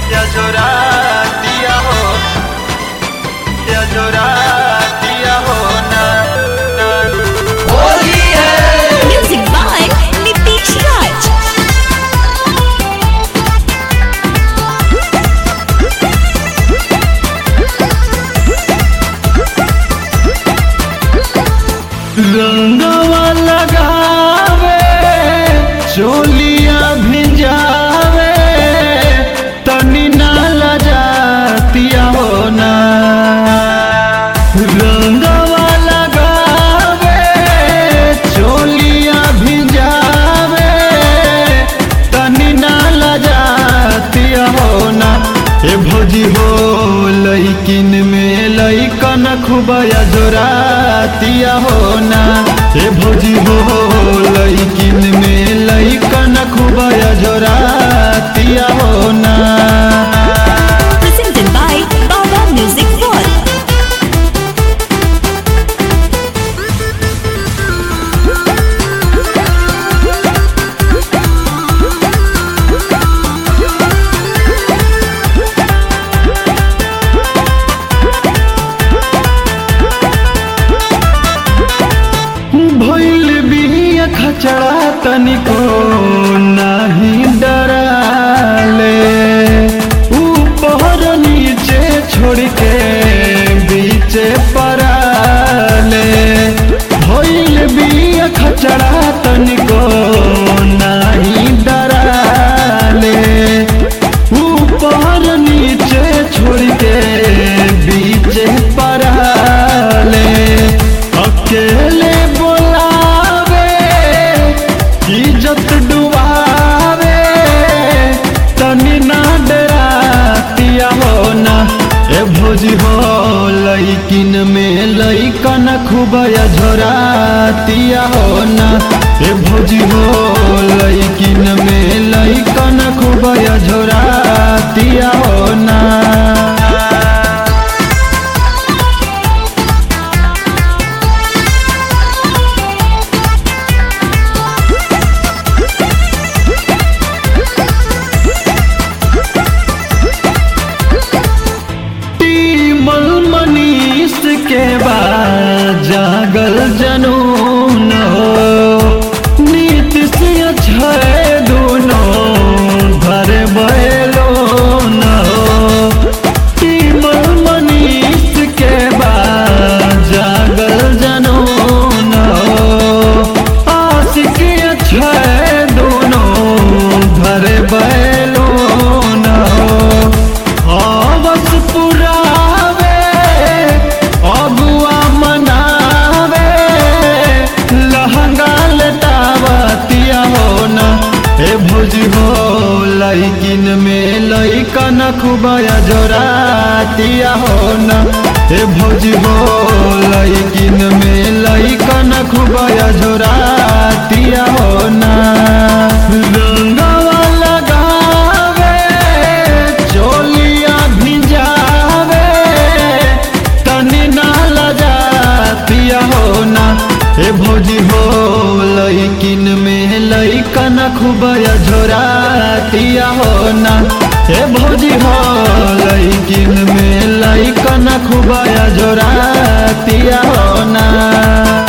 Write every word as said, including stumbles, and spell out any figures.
या जोरा दिया हो, या जोरा दिया हो ना, ना। होली है Music by Nitish Raj. रंगवा लगावे चोलिया भिजावे तनी ना लजातिया हो ना। रंगवा लगावे चोलिया भिजावे तनी ना लजातिया हो ना। ए भौजी हो लइकिन में लइकन खुबया जोरातिया हो ना। ए भौजी हो लइकिन में लइकन खुबया जोरातिया हो ना। Presented by Baba Music World. भइल बिया खचड़ा तनिको नाही डराले। ऊपर नीचे छोड़ के बीचे पराले। भइल बिया खचड़ा तनिको नाही डराले। ऊपर नीचे छोड़ के बीचे पराले। अकेले बोलावे इज्जत डुबावे तनी ना डरातिया हो ना। ए भौजी हो लइकिन में लइकन खुबया झोरातिया हो ना। ए भौजी हो लइकिन में लइकन खुबया झोरातिया हो ना। मनीष के बाद जागल जनून हो। नीति से अच्छा दोनों घर बैलो न हो। टीमल मनीष के बाद जागल जनून हो। आशिक अच्छा दोनों घर बैलो न हो। बस पूरा अगुआ मनावे लहंगा लटावतिया हो ना। ए भौजी हो लइकिन में लइकन खुबया जोरातिया हो ना। ए भौजी हो लइकिन में लइकन खुबया जोरातिया हो ना। रंगवा लगावे चोलिया भिजावे तनी ना लजातिया हो ना। ए भौजी हो लइकिन में लइकन खुबया झोरातिया हो ना। ए भौजी हो लइकिन में लइकन खुबया झोरातिया हो ना।